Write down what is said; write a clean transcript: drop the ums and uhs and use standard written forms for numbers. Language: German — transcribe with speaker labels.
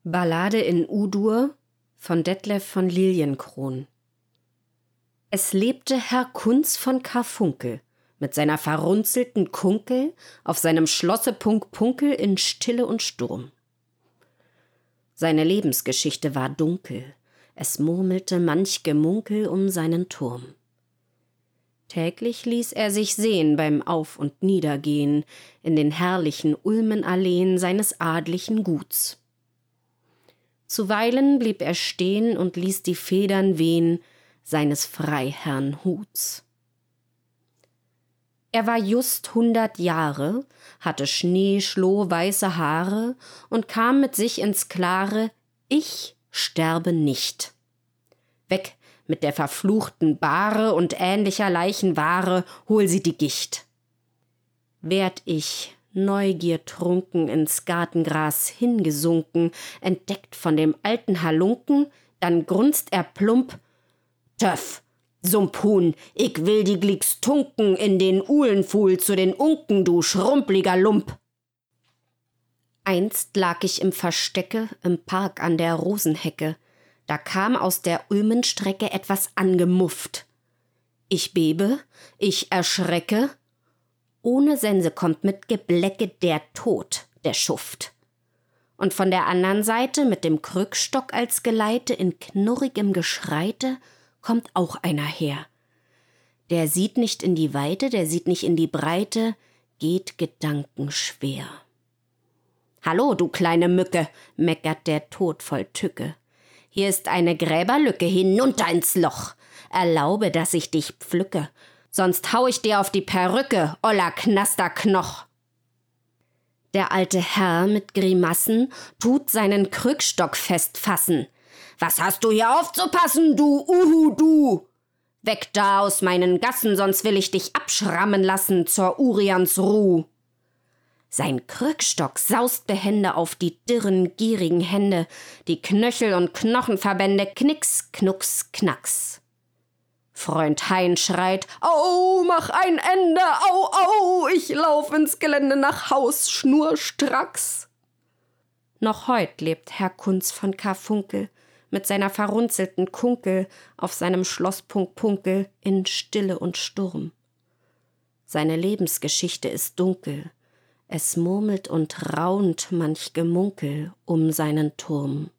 Speaker 1: Ballade in U-Dur von Detlev von Liliencron. Es lebte Herr Kunz von Karfunkel mit seiner verrunzelten Kunkel auf seinem Schlosse Punkpunkel in Stille und Sturm. Seine Lebensgeschichte war dunkel, es murmelte manch Gemunkel um seinen Turm. Täglich ließ er sich sehen beim Auf- und Niedergehen in den herrlichen Ulmenalleen seines adlichen Guts. Zuweilen blieb er stehen und ließ die Federn wehen seines Freiherrn Huts. Er war just 100 Jahre, hatte schneeschlohweiße Haare und kam mit sich ins Klare: Ich sterbe nicht. Weg mit der verfluchten Bahre und ähnlicher Leichenware, hol sie die Gicht. Werd ich, neugiertrunken, ins Gartengras hingesunken, entdeckt von dem alten Halunken, dann grunzt er plump: Töff, Sumphuhn, ich will die Glicks tunken in den Uhlenfuhl zu den Unken, du schrumpeliger Lump. Einst lag ich im Verstecke im Park an der Rosenhecke, da kam aus der Ulmenstrecke etwas angemufft. Ich bebe, ich erschrecke, ohne Sense kommt mit Geblecke der Tod, der Schuft. Und von der anderen Seite mit dem Krückstock als Geleite in knurrigem Geschreite kommt auch einer her. Der sieht nicht in die Weite, der sieht nicht in die Breite, geht gedankenschwer. Hallo, du kleine Mücke, meckert der Tod voll Tücke. Hier ist eine Gräberlücke, hinunter ins Loch. Erlaube, dass ich dich pflücke, sonst hau ich dir auf die Perücke, oller Knasterknoch. Der alte Herr mit Grimassen tut seinen Krückstock festfassen. Was hast du hier aufzupassen, du Uhu, du? Weg da aus meinen Gassen, sonst will ich dich abschrammen lassen zur Urians Ruh. Sein Krückstock saust behende auf die dirren, gierigen Hände, die Knöchel und Knochenverbände, knicks, knucks, knacks. Freund Hein schreit: Au, mach ein Ende, au, au, ich lauf ins Gelände nach Haus, schnurstracks. Noch heut lebt Herr Kunz von Karfunkel mit seiner verrunzelten Kunkel auf seinem Schloss Punkpunkel in Stille und Sturm. Seine Lebensgeschichte ist dunkel, es murmelt und raunt manch Gemunkel um seinen Turm.